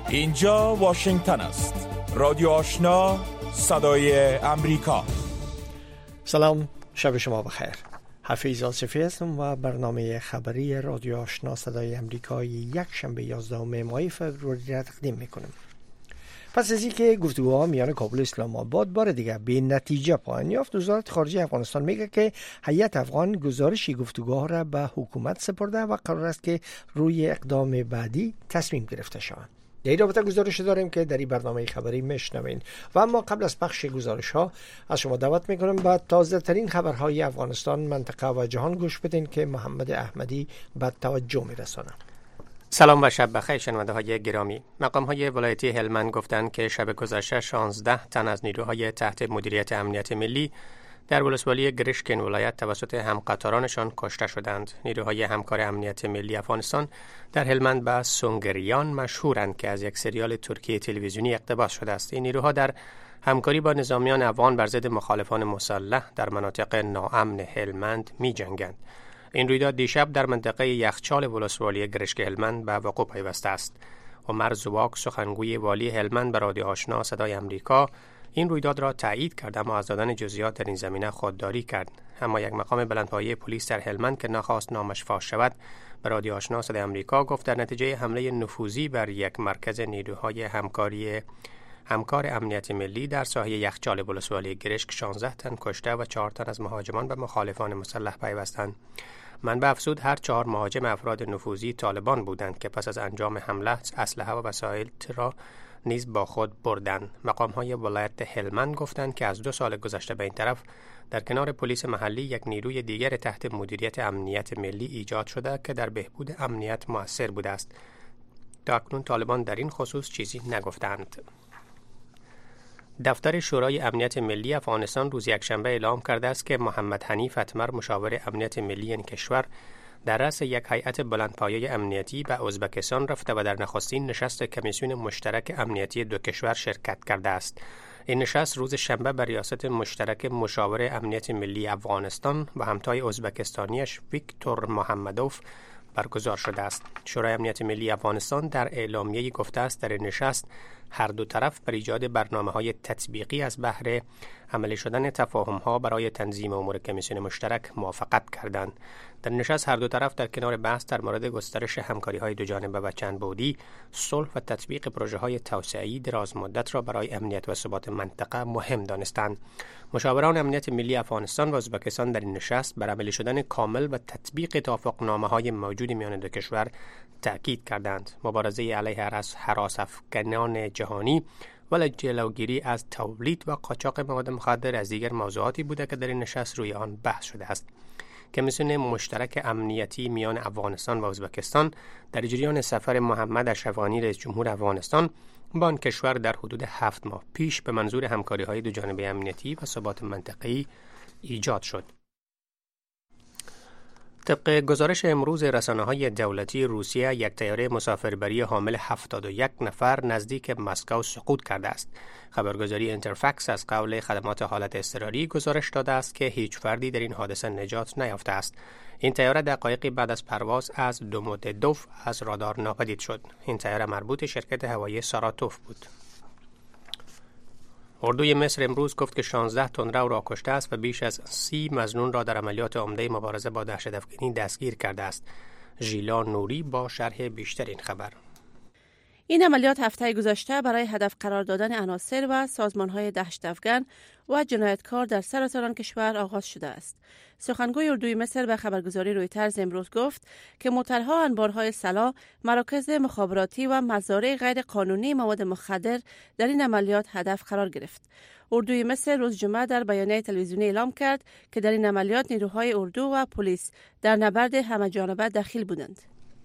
اینجا واشنگتن است. رادیو آشنا، صدای امریکا. سلام، شب شما بخیر. حفیظ آصفی هستم و برنامه خبری رادیو آشنا صدای امریکای یک شنبه 11 ماه فوریه را تقدیم میکنم. پس از اینکه گفتگوها میان کابل و اسلام آباد بار دیگر به نتیجه پایان یافت، وزارت خارجه افغانستان میگه که هیئت افغان گزارش گفتگوها را به حکومت سپرده و قرار است که روی اقدام بعدی تصمیم گرفته شود. در این رابطه گزارش داریم که در این برنامه خبری میشنوین و اما قبل از پخش گزارش ها از شما دعوت میکنم به تازه ترین خبرهای افغانستان، منطقه و جهان گوش بدین که محمد احمدی به توجه میرسانه. سلام و شب بخیر شنونده های گرامی. مقام های ولایتی هلمند گفتند که شب گذشته 16 تن از نیروهای تحت مدیریت امنیت ملی در ولسوالی گرشکن ولایت توسط همقطارانشان کشته شدند. نیروهای همکار امنیت ملی افغانستان در هلمند به سونگریان مشهورند که از یک سریال ترکی تلویزیونی اقتباس شده است. این نیروها در همکاری با نظامیان افغان بر ضد مخالفان مسلح در مناطق ناامن هلمند می جنگند. این رویداد دیشب در منطقه یخچال ولسوالی گرشک هلمند به وقوع پیوسته است. عمر زواک سخنگوی والی هلمند به رادیو آشنا صدای امریکا این رویداد را تایید کرد اما از دادن جزئیات در این زمینه خودداری کرد. اما یک مقام بلندپایه پلیس در هلمند که نخواست نامش فاش شود به رادیو آشنا صدای امریکا گفت در نتیجه حمله نفوذی بر یک مرکز نیروهای همکار امنیت ملی در ساحه یخچال ولسوالی گرشک 16 تن کشته و 4 تن از مهاجمان به مخالفان مسلح پیوستند. منبع افزود هر 4 مهاجم افراد نفوذی طالبان بودند که پس از انجام حمله اسلحه و وسایل را نیز با خود بردند. مقام‌های ولایت هلمند گفتند که از 2 سال گذشته به این طرف در کنار پلیس محلی یک نیروی دیگر تحت مدیریت امنیت ملی ایجاد شده که در بهبود امنیت مؤثر بوده است. تا اکنون طالبان در این خصوص چیزی نگفتند. دفتر شورای امنیت ملی افغانستان روز یکشنبه اعلام کرده است که محمد حنیف اتمر مشاور امنیت ملی این کشور در رأس یک هیئت بلندپایه امنیتی به ازبکستان رفته و در نخستین نشست کمیسیون مشترک امنیتی دو کشور شرکت کرده است. این نشست روز شنبه بر ریاست مشترک مشاور امنیت ملی افغانستان و همتای ازبکستانیش ویکتور محمدوف برگزار شده است. شورای امنیت ملی افغانستان در اعلامیه‌ای گفته است در این نشست هر دو طرف بر ایجاد برنامه‌های تطبیقی از بهره عملی شدن تفاهم‌ها برای تنظیم امور کمیسیون مشترک موافقت کردند. در نشست هر دو طرف در کنار بحث در مورد گسترش همکاری‌های دو جانبه و چند بعدی، صلح و تطبیق پروژه‌های توسعه‌ای دراز مدت را برای امنیت و ثبات منطقه مهم دانستند. مشاوران امنیت ملی افغانستان و ازبکستان در این نشست بر عملی شدن کامل و تطبیق توافقنامه‌های موجود میان دو کشور تأکید کردند. مبارزه علیه هراس‌افکنان جهانی و جلوگیری از تولید و قاچاق مواد مخدر از دیگر موضوعاتی بوده که در این نشست روی آن بحث شده است. کمیسیون مشترک امنیتی میان افغانستان و ازبکستان در جریان سفر محمد اشرف‌غانی رئیس جمهور افغانستان با آن کشور در حدود 7 ماه پیش به منظور همکاری‌های دو جانبه امنیتی و ثبات منطقه‌ای ایجاد شد. طبق گزارش امروز رسانه‌های دولتی روسیه، یک طیاره مسافربری حامل 71 نفر نزدیک مسکو سقوط کرده است. خبرگزاری اینترفکس از قول خدمات حالت اضطراری گزارش داده است که هیچ فردی در این حادثه نجات نیافته است. این طیاره دقایقی بعد از پرواز از دوموددوف از رادار ناپدید شد. این طیاره مربوط شرکت هوایی ساراتوف بود. اردوی مصر امروز گفت که 16 تندرو را کشته است و بیش از 30 مظنون را در عملیات عمده مبارزه با دهشت‌افکنی دستگیر کرده است. ژیلا نوری با شرح بیشتر این خبر. این عملیات هفته گذشته برای هدف قرار دادن عناصر و سازمان‌های دهشت‌افکن و جنایتکار در سراسر آن کشور آغاز شده است. سخنگوی اردوی مصر به خبرگزاری رویترز امروز گفت که موترها، انبارهای سلاح، مراکز مخابراتی و مزارع غیر قانونی مواد مخدر در این عملیات هدف قرار گرفت. اردوی مصر روز جمعه در بیانیه تلویزیونی اعلام کرد که در این عملیات نیروهای اردو و پلیس در نبرد همه‌جانبه دخیل بودند.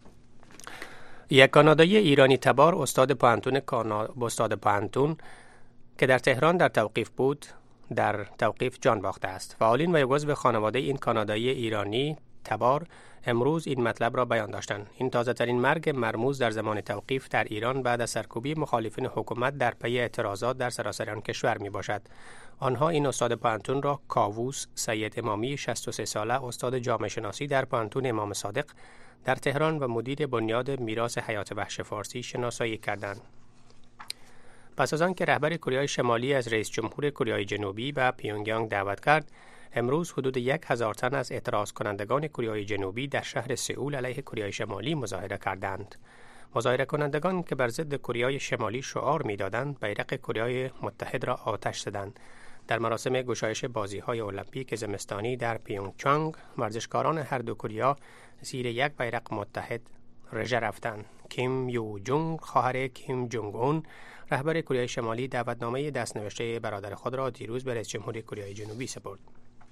یک کانادایی ایرانی تبار استاد پانتون که در تهران در توقیف بود در توقیف جان باخته است. فعالین و یک عضو خانواده این کانادایی ایرانی تبار امروز این مطلب را بیان داشتند. این تازه ترین مرگ مرموز در زمان توقیف در ایران بعد از سرکوبی مخالفین حکومت در پی اعتراضات در سراسر آن کشور می باشد. آنها این استاد پانتون را کاووس سید امامی 63 ساله استاد جامعه شناسی در پانتون امام صادق در تهران و مدیر بنیاد میراث حیات وحش فارسی شناسایی کردند. پس از آن که رهبر کره شمالی از رئیس جمهور کره جنوبی به پیونگیانگ دعوت کرد، امروز حدود 1000 تن از اعتراض کنندگان کره جنوبی در شهر سئول علیه کره شمالی مظاهره کردند. مظاهره کنندگان که بر ضد کره شمالی شعار می‌دادند، بیرق کره متحد را آتش زدند. در مراسم گشایش بازی‌های المپیک زمستانی در پیونگچانگ، ورزشکاران هر دو کره زیر یک بیرق متحد رژه رفتند. کیم یو جونگ، خواهر کیم جونگ اون، رهبر کره شمالی، دعوتنامه دستنوشته برادر خود را دیروز به رئیس جمهور کره جنوبی سپرد.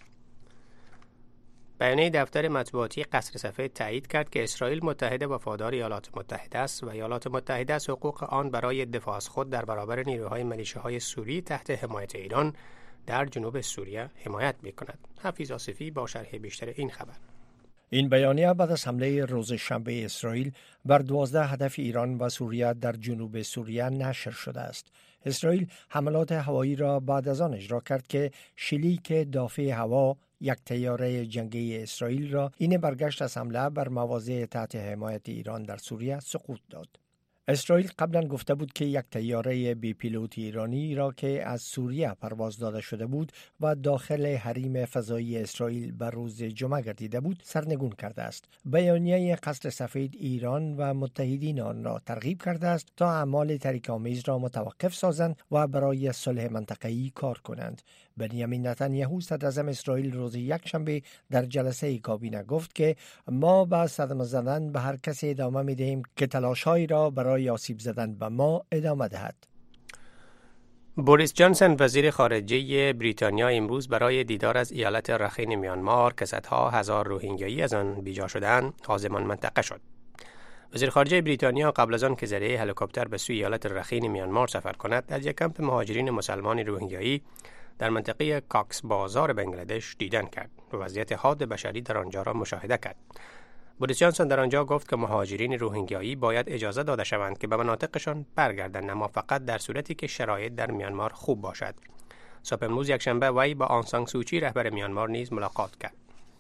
بیانیه دفتر مطبوعاتی قصر سفید تایید کرد که اسرائیل متحد وفادار ایالات متحده است و ایالات متحده از حقوق آن برای دفاع از خود در برابر نیروهای میلیشیاهای سوری تحت حمایت ایران در جنوب سوریه حمایت می‌کند. حفیظ آصفی با شرح بیشتر این خبر. این بیانیه بعد از حمله روز شنبه اسرائیل بر 12 هدف ایران و سوریه در جنوب سوریه نشر شده است. اسرائیل حملات هوایی را بعد از آن اجرا کرد که شلیک دافع هوا یک طیاره جنگی اسرائیل را این برگشت از حمله بر مواضع تحت حمایت ایران در سوریه سقوط داد. اسرائیل قبلا گفته بود که یک طیاره بی پیلوت ایرانی را که از سوریه پرواز داده شده بود و داخل حریم فضایی اسرائیل بر روز جمعه گردیده بود سرنگون کرده است. بیانیه قصر سفید ایران و متحدین آن را ترغیب کرده است تا اعمال تحریک‌آمیز را متوقف سازند و برای صلح منطقه‌ای کار کنند. بنیامین نتانیاهو صدراعظم اسرائیل روز یکشنبه در جلسه کابینه گفت که ما با صدمه زدن به هر کسی ادامه می‌دهیم که تلاش‌هایی را برای آسیب زدن به ما ادامه دهد. بوریس جانسن وزیر خارجه بریتانیا امروز برای دیدار از ایالت رخین میانمار که صدها هزار روهینگیایی از آن بیجا شدند آزمان منطقه شد. وزیر خارجه بریتانیا قبل از آن که ذریعه هلیکوپتر به سوی ایالت رخین میانمار سفر کند در یک کمپ مهاجرین مسلمان روهینگیایی در منطقه کاکس بازار بنگلادش دیدن کرد و وضعیت حاد بشری در آنجا را مشاهده کرد. بوریس جانسن در آنجا گفت که مهاجرین روهینگیایی باید اجازه داده شوند که به مناطقشان برگردند، اما فقط در صورتی که شرایط در میانمار خوب باشد. صبح امروز یکشنبه وی با آن سان سوچی رهبر میانمار نیز ملاقات کرد.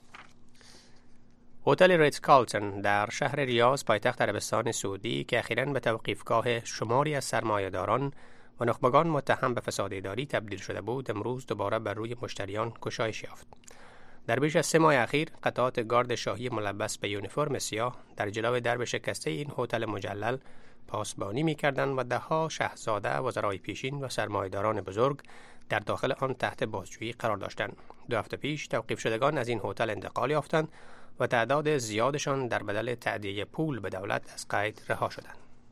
هتل ریتز کارلتن در شهر ریاض پایتخت عربستان سعودی که اخیراً به توقیفگاه شماری از سرمایه‌داران و نخبگان متهم به فساد اداری تبدیل شده بود، امروز دوباره بر روی مشتریان گشایش یافت. در بیش از 3 ماه اخیر قطعات گارد شاهی ملبس به یونیفرم سیاه در جلو درب شکسته این هتل مجلل پاسبانی می‌کردند و ده‌ها شاهزاده، وزرای پیشین و سرمایه‌داران بزرگ در داخل آن تحت بازجویی قرار داشتند. 2 هفته پیش توقیف شدگان از این هتل انتقال یافتند و تعداد زیادشان در بدل تأدیه پول به دولت از قید رها شدند.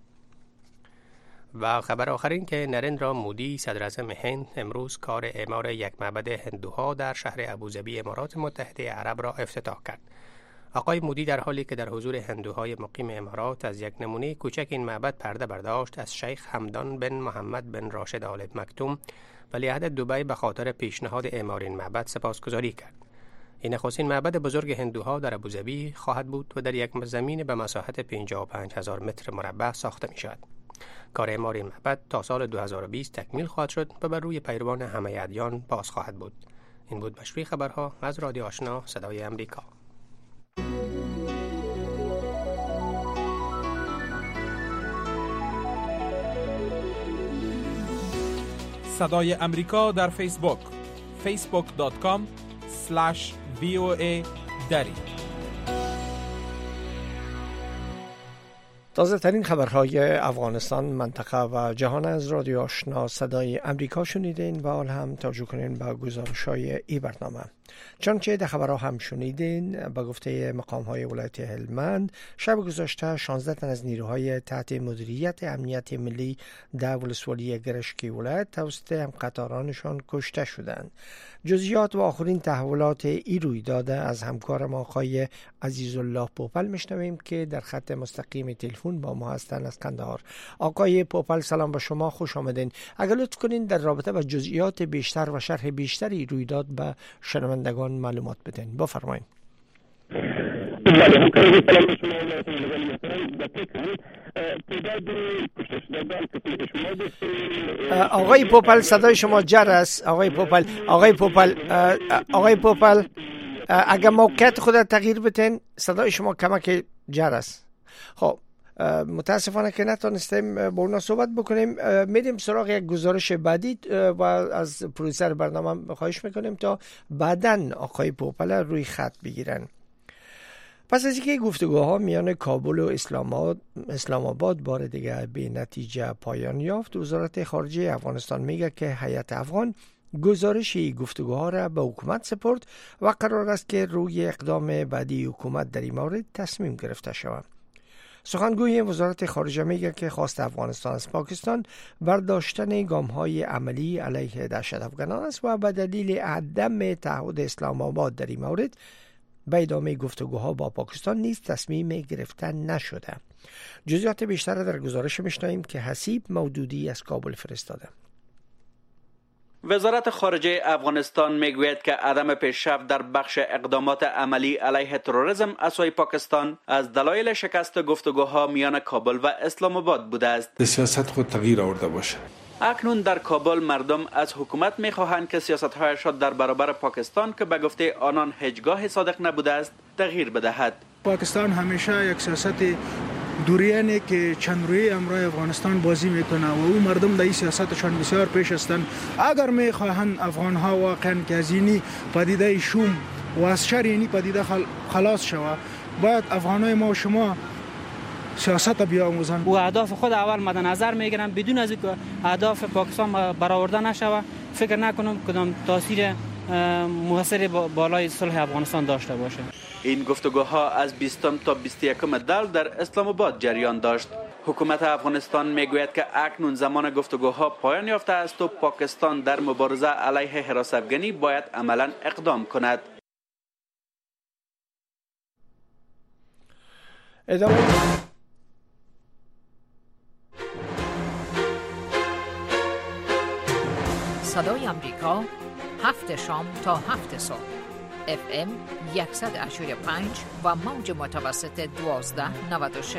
و خبر آخر این که نریندرا مودی صدراعظم هند امروز کار اعمار یک معبد هندوها در شهر ابوظبی امارات متحده عرب را افتتاح کرد. آقای مودی در حالی که در حضور هندوهای مقیم امارات از یک نمونه کوچک این معبد پرده برداشت، از شیخ حمدان بن محمد بن راشد آل مکتوم ولیعهد دبی به خاطر پیشنهاد اعمار این معبد سپاسگزاری کرد. این نخستین معبد بزرگ هندوها در ابوظبی خواهد بود و در یک زمین به مساحت 55,000 متر مربع ساخته می شود. کار اعمار این معبد تا سال 2020 تکمیل خواهد شد و بر روی پیروان همه ادیان باز خواهد بود. این بود مشروع خبرها از رادیو آشنا صدای امریکا. صدای امریکا در فیسبوک facebook.com/VOA دری. تازه ترین خبرهای افغانستان، منطقه و جهان از رادیو آشنا صدای امریکا شنیدین و حال هم توجه کنین به گزارش‌های این برنامه. چنانچه در خبرها هم شنیدین، به گفته مقام‌های ولایت هلمند شب گذشته 16 تن از نیروهای تحت مدیریت امنیت ملی در ولسوالی گرشکی ولایت توسط همقطارانشان کشته شدند. جزئیات و آخرین تحولات این رویداد از همکارم آقای عزیزالله پوپل میشنویم که در خط مستقیم تلفن با ما هستند از قندهار. آقای پوپل سلام به شما، خوش آمدین. اگر لطف کنین در رابطه با جزئیات بیشتر و شرح بیشتری رویداد به شنوندگان معلومات بدین. بفرمایید. آقای پوپل صدای شما جر است. آقای پوپل اگر موقعیت خود تغییر بتین، صدای شما کمک جر است. خب متاسفانه که نتونستیم با اونا صحبت بکنیم. میریم سراغ یک گزارش بعدی و از پروډوسر برنامه خواهش میکنیم تا بعداً آقای پوپل روی خط بگیرن. پس از اینکه گفتگوها میان کابل و اسلام آباد بار دیگه به نتیجه پایان یافت، وزارت خارجه افغانستان میگه که هیئت افغان گزارشی گفتگوها را به حکومت سپرد و قرار است که روی اقدام بعدی حکومت در این مورد تصمیم گرفته شود. سخنگوی وزارت خارجه میگه که خواست افغانستان از پاکستان برداشتن گام‌های عملی علیه دهشت افغانان است و به دلیل عدم تعهد اسلام آباد در این مورد به ادامه گفتگوها با پاکستان نیز تصمیم گرفته نشده. جزئیات بیشتر در گزارش میشنویم که حسیب مودودی از کابل فرستاده. وزارت خارجه افغانستان میگوید که عدم پیشرفت در بخش اقدامات عملی علیه تروریسم از سوی پاکستان از دلایل شکست گفتگوها میان کابل و اسلام آباد بوده است. سیاست خود تغییر آورده باشه. اکنون در کابل مردم از حکومت میخواهند که سیاست‌هایش در برابر پاکستان که به گفته آنان هیچگاه صادق نبوده است تغییر بدهد. پاکستان همیشه یک سیاست دوریانه که چند روی امرای افغانستان بازی میکنه و او مردم در این سیاستشان بسیار پیش هستند. اگر میخواهند افغانها واقعا که از اینی پدیده شوم و از شر اینی پدیده خلاص شود، باید افغانای ما و شما سیاست بیاموزند. و اهداف خود اول مد نظر میگیرن بدون از اینکه اهداف پاکستان برآورده نشود. فکر نکنم کدام تاثیر مؤثر بالای صلح افغانستان داشته باشه. این گفتگوها از 20 تا 21 دی در اسلام آباد جریان داشت. حکومت افغانستان میگوید که اکنون زمان گفتگوها پایان یافته است و پاکستان در مبارزه علیه هراس افغانی باید عملاً اقدام کند. صدای امریکا 7 شام تا 7 صبح FM 100.5 و موج متوسط 1296.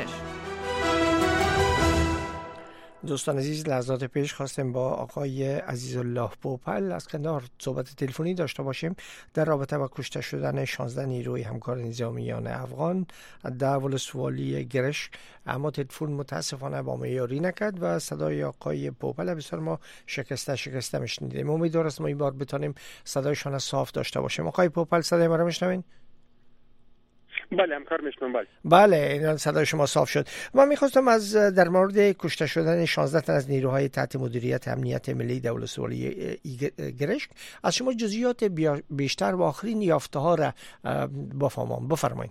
دوستان عزیز، لحظات پیش خواستیم با آقای عزیزالله پوپل از قندهار صحبت تلفنی داشته باشیم در رابطه با کشته شدن 16 نیروی همکار نظامیان افغان در ولسوالی گرشک، اما تلفن متاسفانه با ما یاری نکرد و صدای آقای پوپل بسیار ما شکسته میشنیدیم. امیدوارم ما این بار بتونیم صدایشان صاف داشته باشیم. آقای پوپل صدای ما رو میشنوین؟ بله همکار میشنم. بله این صدای شما صاف شد. من میخواستم از در مورد کشته شدن 16 تن از نیروهای تحت مدیریت امنیت ملی در ولسوالی گرشک از شما جزئیات بیشتر و آخرین یافته ها را بفرمایید.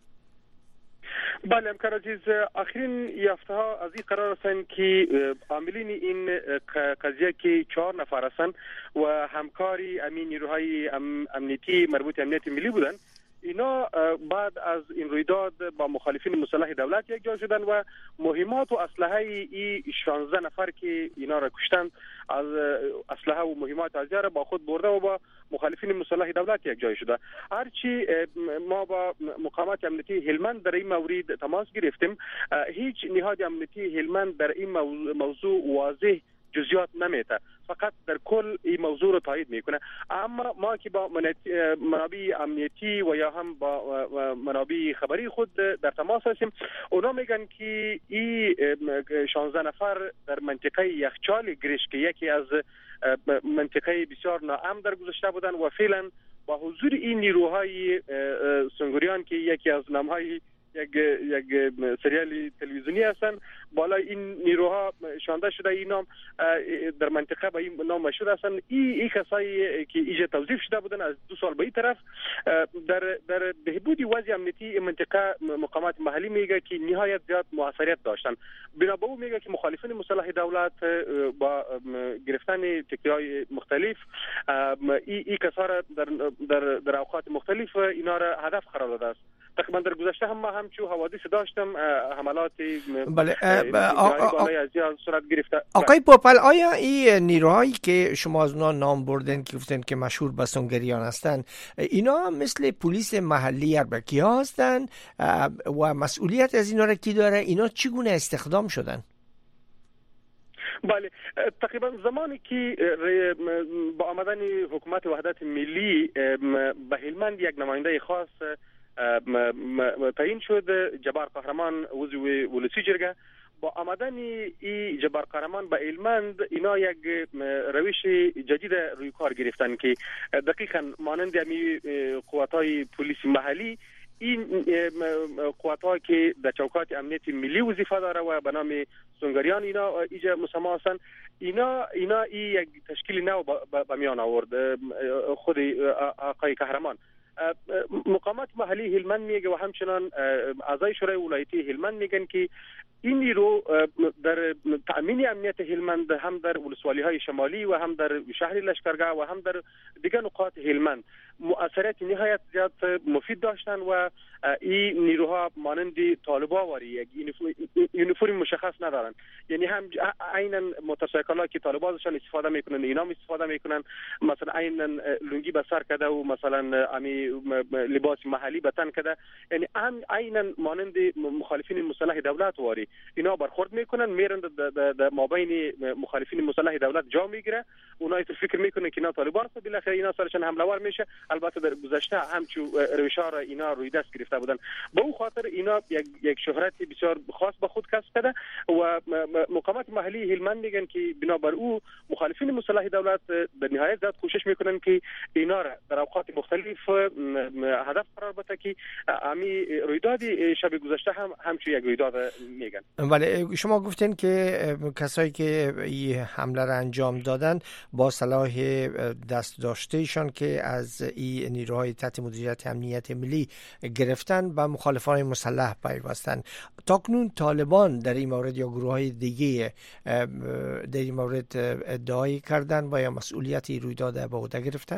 بله همکار عزیز، آخرین یافته ها از این قرار هستند که عاملین این قضیه که 4 نفر هستند و همکاری امین نیروهای امنیتی مربوط امنیت ملی بودند. اینا بعد از این رویداد با مخالفین مسلح دولت یک جا شدن و مهمات و اسلحه ای 16 نفر که اینا را کشتند از اسلحه و مهمات ازیا را با خود برده و با مخالفین مسلح دولت یک جای شده. هرچی ما با مقامات امنیتی هلمند در این مورد تماس گرفتیم، هیچ نهاد امنیتی هلمند در این موضوع واضح جزئیات نمیده، فقط در کل این موضوع رو تایید میکنه. اما ما که با منابع امنیتی و یا هم با منابع خبری خود در تماس هستیم، اونا میگن که این 16 نفر در منطقه یخچال گرشک که یکی از منطقه بسیار ناامن در گذشته بودن و فعلا با حضور این نیروهای سنگوریان که یکی از نامهای یک سریال تلویزیونی هستن، بالای این نیروها شانده شده. این نام در منطقه با این نام مشهور هستن. این کسایی که ایجا توظیف شده بودن از 2 سال به این طرف در بهبود وضع امنیتی منطقه مقامات محلی میگه که نهایت زیاد موثریت داشتن. بنا به او میگه که مخالفین مسلح دولت با گرفتن تکتیک‌های مختلف این کسا را در اوقات مختلف اینا را هدف قرار داده است. تقریبا در گذشته هم ما همچو حوادث داشتم حملات بالای از صورت گرفته. آقای پوپل، آیا این نیروهایی که شما از اونا نام بردن که گفتن که مشهور به سنگریان هستن، اینا مثل پلیس محلی اربکی ها هستن و مسئولیت از اینا را کی داره؟ اینا چگونه استخدام شدن؟ بله، تقریبا زمانی که با آمدن حکومت وحدت ملی به هلمند یک نماینده خاص تعیین شد. جبار قهرمان عضو ولسی جرگه با آمدن این جبار قهرمان به هلمند اینا یک روش جدید روی کار گرفتن که دقیقاً مانند همی قوت‌های پلیس محلی این قوت‌ها که در چوکات امنیت ملی وظیفه داره و به نام سونگریان اینا ایجا مسمى هستند، اینا یک تشکیل نو به میان آورد. خود آقای قهرمان مقامات محلی هلمند میگه و همچنان اعضای شورای ولایتی هلمند میگن که این نیرو در تأمین امنیت هلمند هم در ولسوالی‌های شمالی و هم در شهر لشکرگاه و هم در دیگر نقاط هلمند مؤثریت نهایت زیاد مفید داشتن و این نیروها مانند طالبا واری یک یونیفرم مشخص ندارن. یعنی هم عیناً موتورسیکل‌ها که طالبا ازشان استفاده میکنن اینا هم استفاده میکنن، مثلا عیناً لنگی به سر کده و مثلا امی لباس محلی به تن کده، یعنی هم عیناً مانند مخالفین مسلح دولت واری اینا برخورد میکنن، میرن در مابین مخالفین مسلح دولت جا میگیره، اونها فکر میکنن که اینا طالبان است، بالاخره اینا سرشان حمله ور میشه. البته در گذشته همچو روشا را اینا روی دست گرفته بودن. به اون خاطر اینا یک شهرت بسیار خاص به خود کسب کرده و مقامات محلی هلمند میگن که بنابر او مخالفین مسلح دولت در نهایت زیاد کوشش میکنن که اینا را در اوقات مختلف هدف قرار بده که امی رویداد شب گذشته همچو یک رویداد میگن. ولی شما گفتین که کسایی که این حمله را انجام دادن با سلاح دست داشتهشان که از این نیروهای تحت مدیریت امنیت ملی گرفتن و مخالفان مسلح پیوستن. تاکنون طالبان در این مورد یا گروه‌های دیگه در این مورد ادعای کردن و یا مسئولیتی رویداد به عهده گرفتن؟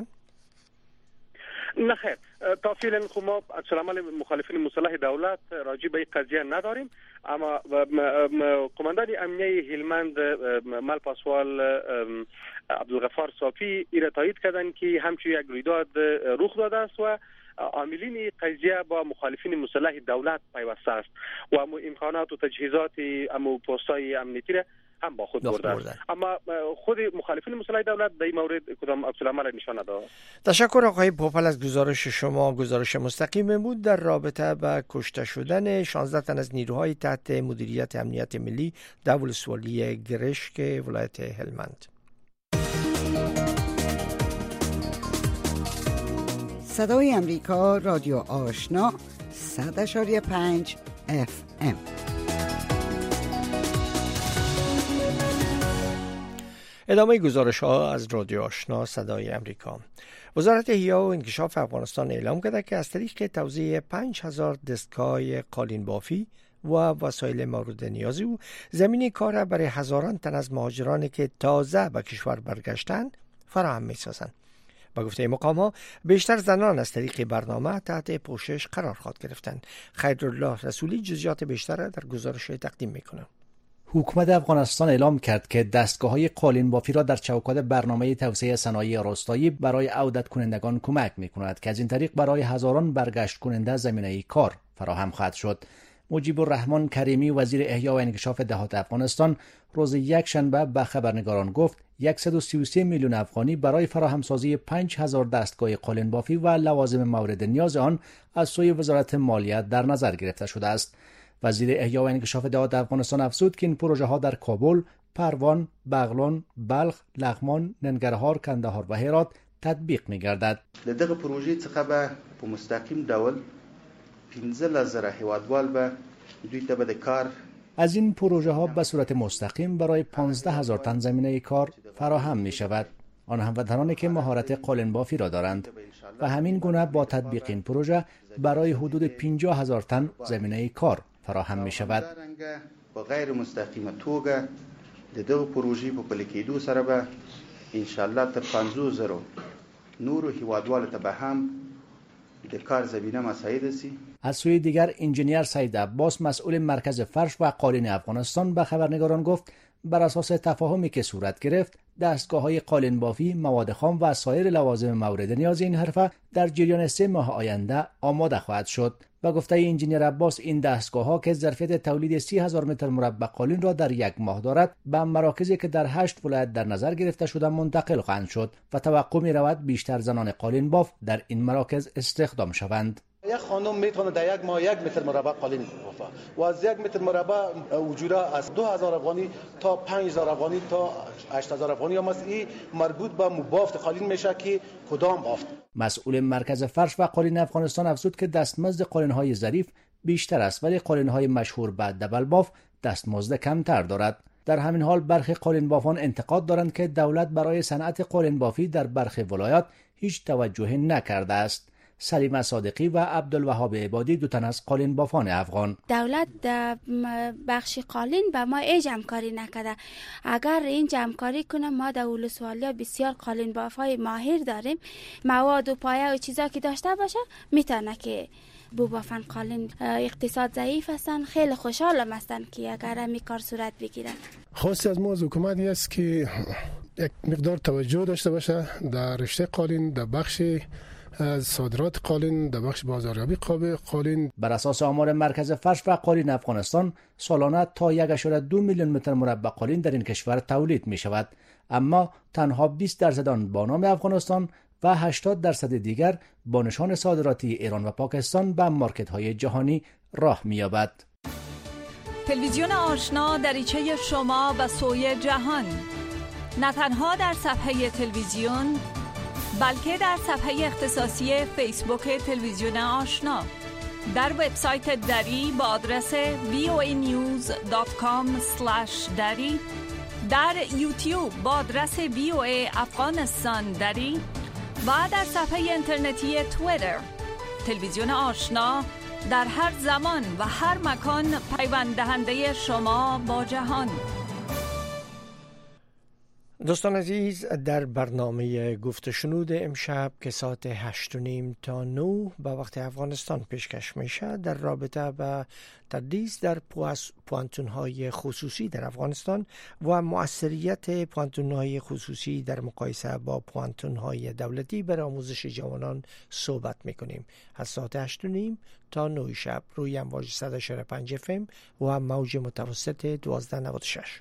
نه خیر، تا فعلا ما عکس‌العمل مخالفین مسلح دولت راجع به این قضیه نداریم، اما قماندان امنیه هلمند مل پاسوال عبدالغفار صافی ایره تایید کردن که همچون یک رویداد رخ داده است و عاملین قضیه با مخالفین مسلح دولت پیوسته است و امکانات و تجهیزات پست‌های امنیتی را هم با خود برده. اما خود مخالفین مسلح دولت در این مورد کدام عکس‌العمل نشان نداد. تشکر آقای پوپل از گزارش شما. گزارش مستقیم بود در رابطه با کشته شدن 16 تن از نیروهای تحت مدیریت امنیت ملی در ولسوالی گرشک ولایت هلمند. صدای امریکا رادیو آشنا 100.5 FM. ادامه گزارش ها از رادیو آشنا صدای امریکا. وزارت احیا و انکشاف افغانستان اعلام کرده که از طریق توزیع 5000 دستگاه قالین بافی و وسایل مورد نیاز او زمینه کار برای هزاران تن از مهاجرانی که تازه به کشور برگشتند فراهم می‌سازند. با گفته مقام ها بیشتر زنان از طریق برنامه تحت پوشش قرار خواهد گرفتند. خیرالله رسولی جزئیات بیشتر در گزارش تقدیم میکنه. حکومت افغانستان اعلام کرد که دستگاه‌های قالین بافی را در چوکات برنامه توسعه صنایع راستایی برای عودت کنندگان کمک می‌کند که از این طریق برای هزاران برگشت کننده زمینه کار فراهم خواهد شد. مجیب الرحمن کریمی وزیر احیا و انکشاف دهات افغانستان روز یکشنبه به خبرنگاران گفت 133 میلیون افغانی برای فراهمسازی 5000 دستگاه قالین بافی و لوازم مورد نیاز آن از سوی وزارت مالیات در نظر گرفته شده است. وزیر احیا و انکشاف دهات افغانستان افزود که این پروژه ها در کابل، پروان، بغلان، بلخ، لغمان، ننګرهار، کندهار و هرات تطبیق می‌گردد. دغه پروژې څخه به په مستقیم ډول 15000 هیوادوال به دوی ته به کار از این پروژه ها به صورت مستقیم برای 15000 تن زمینه کار فراهم می شود. آن هموطنانی که مهارت قالین بافی را دارند و همین گونه با تطبیق این پروژه برای حدود 50000 تن زمینه کار فراهم می شود. با غیر مستقیم توګه د دغه پروژې په پلي کېدو سره به ان شاء الله تر 50000 نورو هیوادوالو ته به هم د کار زمینه مساعد شي. از سوی دیگر انجینیر سید عباس مسئول مرکز فرش و قالین افغانستان به خبرنگاران گفت بر اساس تفاهمی که صورت گرفت دستگاه‌های قالین بافی، مواد خام و سایر لوازم مورد نیاز این حرفه در جریان 3 ماه آینده آماده خواهد شد. و گفته انجینیر عباس این دستگاه‌ها که ظرفیت تولید 30000 متر مربع قالین را در یک ماه دارد به مراکزی که در 8 ولایت در نظر گرفته شده منتقل خواهند شد و توقع می‌رود بیشتر زنان قالین باف در این مراکز استخدام شوند. یک خانم میتونه در یک ماه 1 متر مربع قالین بافه و از 1 متر مربع اجوره از 2000 افغانی تا 5000 افغانی تا 8000 افغانی هم است. این مربوط به مبافت قالین میشه که کدام بافت. مسئول مرکز فرش و قالین افغانستان افزود که دستمزد قالین‌های ظریف بیشتر است ولی قالین‌های مشهور به دبل باف دستمزد کمتر دارد. در همین حال برخی قالین بافان انتقاد دارند که دولت برای صنعت قالین بافی در برخی ولایات هیچ توجهی نکرده است. سلیمه صادقی و عبدالوهاب عبادی دو تن از قالین بافان افغان. دولت در بخش قالین به ما جمع‌کاری نکرده. اگر این جمع‌کاری کنه ما در ولسوالی بسیار قالین بافای ماهر داریم، مواد و پایه و چیزا که داشته باشه میتونه که بافن قالین. اقتصاد ضعیف هستن، خیلی خوشحالم هستن که اگر همی کار صورت بگیرن. خواستی از ما از حکومتی است که یک مقدار توجه داشته باشه در رشته قالین، در بخش صادرات قالین، در بخش بازاریابی قالین. بر اساس آمار مرکز فرش و قالین افغانستان سالانه تا 1.2 میلیون متر مربع قالین در این کشور تولید می شود، اما تنها 20% آن با نام افغانستان و 80% دیگر با نشان صادراتی ایران و پاکستان به مارکت های جهانی راه می یابد. تلویزیون آشنا دریچه شما و سوی جهان، نه تنها در صفحه تلویزیون بلکه در صفحه اختصاصی فیسبوک تلویزیون آشنا، در وبسایت دری با آدرس voanews.com/dari، در یوتیوب با آدرس VOA افغانستان دری و در صفحه اینترنتی توییتر. تلویزیون آشنا در هر زمان و هر مکان پیوند دهنده شما با جهان. دوستان عزیز، در برنامه گفت و شنود امشب که ساعت 8:30 تا 9 به وقت افغانستان پیشکش میشه در رابطه با تدریس در پوانتون‌های خصوصی در افغانستان و مؤثریت پوانتون‌های خصوصی در مقایسه با پوانتون‌های دولتی برای آموزش جوانان صحبت میکنیم. از ساعت 8:30 تا 9 شب روی امواج 100.5 FM و موج متوسط 1296.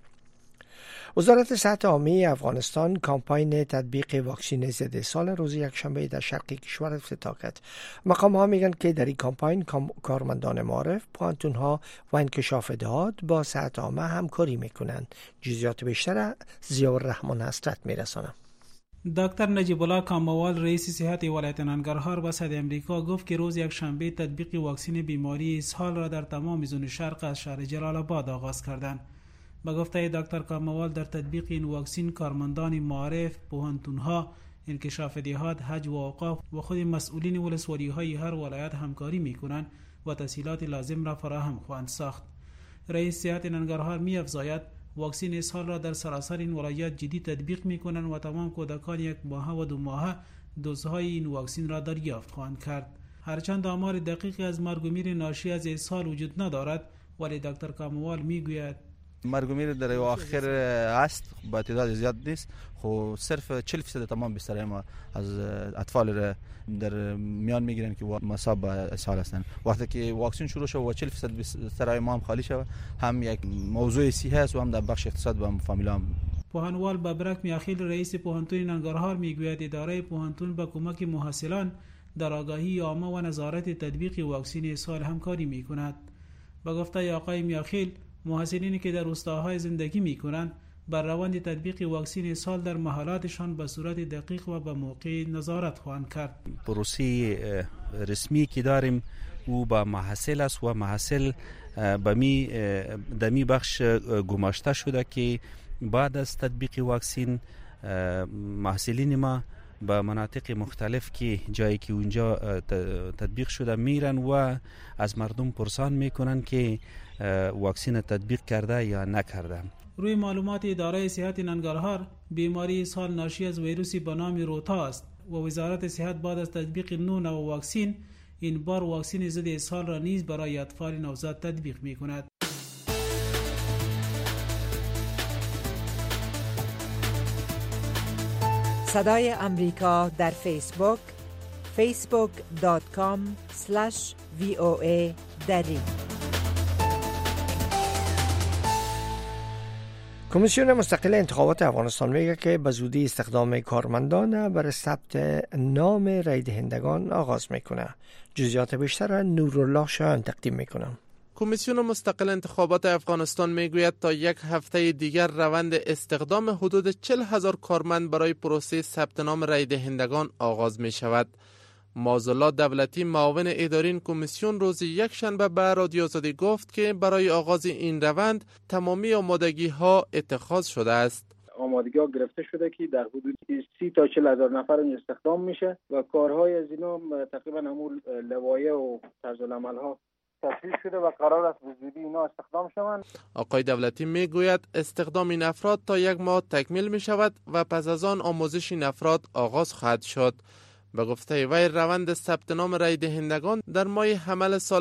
وزارت صحت عامه افغانستان کامپاین تطبیق واکسن ضد اسهال روز یکشنبه در شرق کشور افتتاح کرد. مقام ها میگن که در این کامپاین کارمندان معارف، پوانتون و انکشاف دهات با صحت عامه همکاری میکنند. جزئیات بیشتر ضیاءالرحمن حضرت میرسانم. دکتر نجیب الله کاموال رئیس صحت ولایت ننگرهار و صد امریکا گفت که روز یکشنبه تطبیق واکسن بیماری اسهال را در تمام زون شرق از شهر جلال آباد آغاز کردند. با گفته دکتر کاموال در تطبیق این واکسن کارمندان معارف، پوهنتون‌ها، انکشاف دهات، حج و اوقاف و خود مسئولین ولسوالی‌های هر ولایت همکاری می‌کنند و تسهیلات لازم را فراهم خواهند ساخت. رئیس صحت ننگرهار می‌افزاید واکسن اسهال را در سراسر این ولایت جدی تطبیق می‌کنند و تمام کودکان 1 ماهه و 2 ماهه دوزهای این واکسن را دریافت خواهند کرد. هرچند آمار دقیقی از مرگ و میر ناشی از اسهال وجود ندارد، ولی دکتر کاموال می‌گوید مرگ و میر در آخر است با تعداد زیاد نیست، خب صرف 40% تمام بسترهای ما از اطفال را در میان میگیرن که مصاب به اسهال هستند. وقتی که واکسن شروع شد و 40% بسترهای ما هم خالی شد، هم یک موضوع صحی است و هم در بخش اقتصاد و فامیلا. پوهنوال ببرک میاخیل رئیس پوهنتون ننگرهار میگوید اداره پوهنتون با کمک محصلان در آگاهی عامه و نظارت تطبیق واکسن اسهال همکاری میکند. با گفته آقای میاخیل، محصلینی که در روستاهای زندگی میکنند بر روند تطبیق واکسن اسهال در محلاتشان به صورت دقیق و به موقع نظارت خواهند کرد. پروسه رسمی که داریم او با محصل است و محصل دمی بخش گماشته شده که بعد از تطبیق واکسن محصلین ما به مناطق مختلف که جایی که اونجا تطبیق شده میرن و از مردم پرسان میکنن که واکسن تطبیق کرده یا نکرده. روی معلومات اداره صحت ننگرهار، بیماری اسهال ناشی از ویروسی به نام روتا است و وزارت صحت بعد از تطبیق نوع واکسن این بار واکسن ضد اسهال را نیز برای اطفال نوزاد تطبیق میکند. صدای امریکا در فیسبوک facebook.com/VOA دری. کمیسیون مستقل انتخابات افغانستان میگه که به زودی استخدام کارمندان برای ثبت نام رای دهندگان آغاز میکنه. جزئیات بیشتر نورالله شایان تقدیم میکنم. کمیسیون مستقل انتخابات افغانستان میگوید تا یک هفته دیگر روند استخدام حدود 40,000 کارمند برای پروسه ثبت نام رای دهندگان آغاز می شود. معزالله دولتی معاون اداری این کمیسیون روز یک شنبه به رادیو آزادی گفت که برای آغاز این روند تمامی آمادگی ها اتخاذ شده است. آمادگی ها گرفته شده که در حدود 30 تا 40,000 نفر استخدام میشه و کارهای از اینا تقریبا همون لوایح و طرز العمل ها تصویب شده و قرار است به زودی اینا استخدام شوند. آقای دولتی میگوید استخدام این افراد تا یک ماه تکمیل می شود و پس از آن آموزش این افراد آغاز خواهد شد. به گفته وی روند ثبت نام رای دهندگان در ماه حمل سال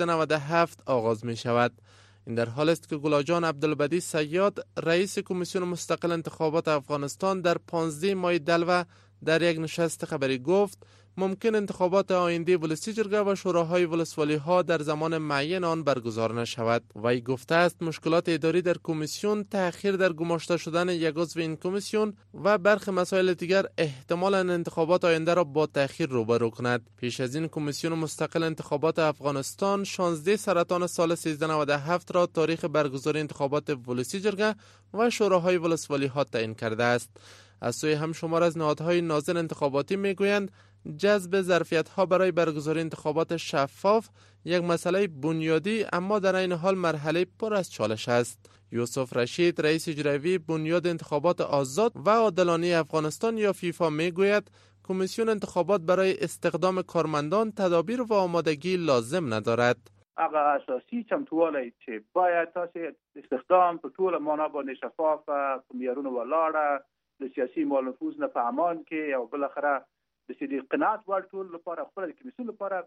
1397 آغاز می شود. این در حال است که گلاجان عبدالبدی صیاد رئیس کمیسیون مستقل انتخابات افغانستان در 15 ماه دلو در یک نشست خبری گفت ممکن انتخابات آینده ولسی جرگه و شوراهای ولسوالی ها در زمان معین آن برگزار نشود. وی گفته است مشکلات اداری در کمیسیون، تأخیر در گماشته شدن یک عضو این کمیسیون و برخی مسائل دیگر احتمالاً انتخابات آینده را با تأخیر روبرو کند. پیش از این کمیسیون مستقل انتخابات افغانستان 16 سرطان سال 1397 را تاریخ برگزاری انتخابات ولسی جرگه و شوراهای ولسوالی ها تعیین کرده است. از سوی هم شمار از نهادهای ناظر انتخاباتی میگویند جذب ظرفیت‌ها برای برگزاری انتخابات شفاف یک مسئله بنیادی اما در این حال مرحله پر از چالش است. یوسف رشید رئیس اجرایی بنیاد انتخابات آزاد و عادلانه افغانستان یا فیفا میگوید کمیسیون انتخابات برای استخدام کارمندان تدابیر و آمادگی لازم ندارد. هغه اساسي چمتووالی چې باید تاسو استخدام په ټوله معنا باندې شفاف معیارونه ولاړه د سیاسي مال نفوذ نه په امان کې او بالاخره د سړي قناعت ور ټول لپاره خپل کمیسیون لپاره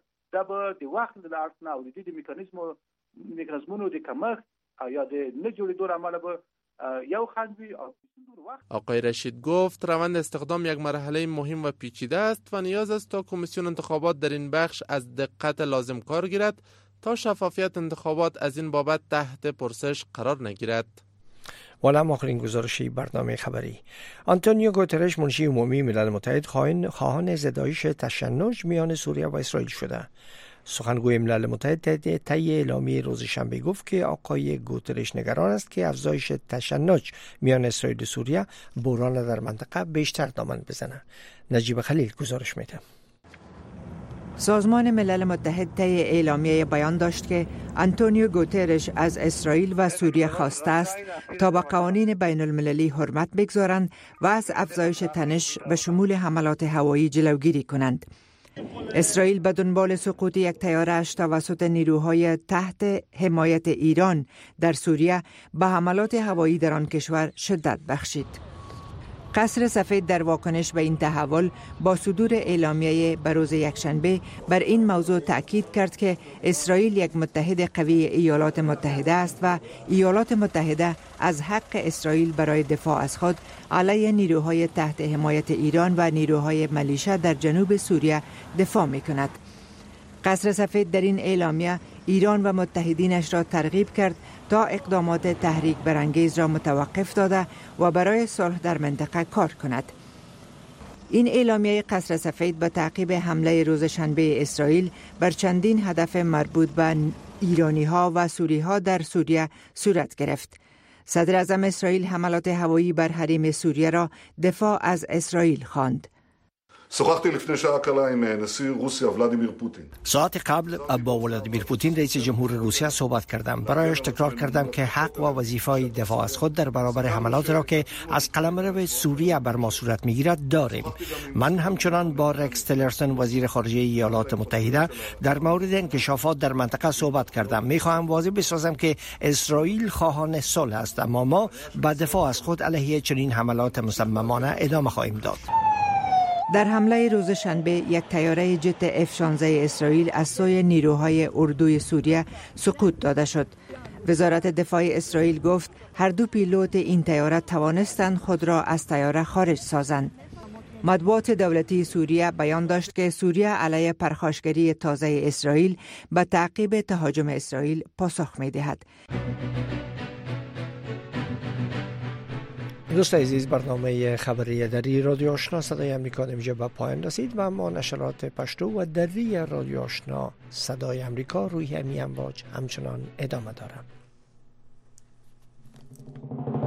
د وخت د اړتیا او د میکانیزمونو د کمښت یا د نه جوړېدو عمله به یو خنډ وقت. آقای رشید گفت روند استخدام یک مرحله مهم و پیچیده است و نیاز است تا کمیسیون انتخابات در این بخش از دقت لازم کار گیرد تا شفافیت انتخابات از این بابت تحت پرسش قرار نگیرد. والا آخرین گزارشی برنامه خبری. آنتونیو گوترش منشی عمومی ملل متحد خواهان زدایش تشنج میان سوریه و اسرائیل شده. سخنگوی ملل متحد طی اعلامیه روز شنبه گفت که آقای گوترش نگران است که افزایش تشنج میان اسرائیل و سوریه بحران در منطقه بیشتر دامن بزنه. نجیب خلیل گزارش میده. سازمان ملل متحد طی اعلامیه بیان داشت که آنتونیو گوترش از اسرائیل و سوریه خواسته است تا به قوانین بین المللی حرمت بگذارند و از افزایش تنش به شمول حملات هوایی جلوگیری کنند. اسرائیل به دنبال سقوط یک طیاره‌اش توسط نیروهای تحت حمایت ایران در سوریه به حملات هوایی در آن کشور شدت بخشید. قصر سفید در واکنش به این تحول با صدور اعلامیه به روز یکشنبه بر این موضوع تأکید کرد که اسرائیل یک متحد قوی ایالات متحده است و ایالات متحده از حق اسرائیل برای دفاع از خود علیه نیروهای تحت حمایت ایران و نیروهای ملیشه در جنوب سوریه دفاع می‌کند. قصر سفید در این اعلامیه ایران و متحدینش را ترغیب کرد تا اقدامات تحریک برانگیز را متوقف داده و برای صلح در منطقه کار کند. این اعلامیه قصر سفید به تعقیب حمله روز شنبه اسرائیل بر چندین هدف مربوط به ایرانی‌ها و سوری‌ها در سوریه صورت گرفت. صدر اعظم اسرائیل حملات هوایی بر حریم سوریه را دفاع از اسرائیل خواند. שוחחתי לפני שעה קלה עם נשיא רוסיה ולדימיר پوتین. ساعت قبل با ولادیمیر پوتین رئیس جمهور روسیه صحبت کردم. برایش تکرار کردم که حق و وظیفه دفاع از خود در برابر حملات را که از قلمرو سوریه بر ما صورت میگیرد داریم. من همچنان با رکس تیلرسون وزیر خارجه ایالات متحده در مورد انکشافات در منطقه صحبت کردم. میخواهم واضح بسازم که اسرائیل خواهان صلح است، اما ما به دفاع از خود علیه چنین حملات مصممانه ادامه خواهیم داد. در حمله روز شنبه یک طیاره جت F-16 اسرائیل از سوی نیروهای اردوی سوریه سقوط داده شد. وزارت دفاع اسرائیل گفت هر دو پیلوت این طیاره توانستند خود را از طیاره خارج سازند. مطبوعات دولتی سوریه بیان داشت که سوریه علیه پرخاشگری تازه اسرائیل به تعقیب تهاجم اسرائیل پاسخ می دهد. دوست عزیز، برنامه خبری دری رادیو آشنا صدای امریکا اینجا به پایان رسید و اما نشرات پشتو و دری رادیو آشنا صدای امریکا روی همین امواج همچنان ادامه دارد.